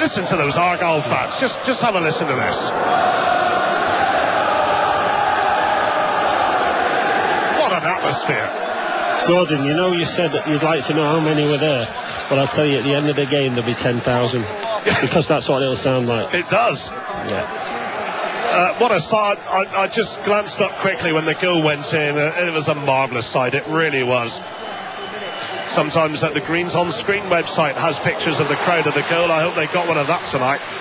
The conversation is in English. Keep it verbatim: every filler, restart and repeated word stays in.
listen to those Argyle fans. Just, just have a listen to this. What an atmosphere. Gordon, you know you said that you'd like to know how many were there, but I'll tell you at the end of the game there'll be ten thousand, because that's what it'll sound like. It does. Yeah. Uh, what a sight. I, I just glanced up quickly when the goal went in. Uh, it was a marvellous sight, it really was. Sometimes at the Greens on Screen website has pictures of the crowd at the goal. I hope they got one of that tonight.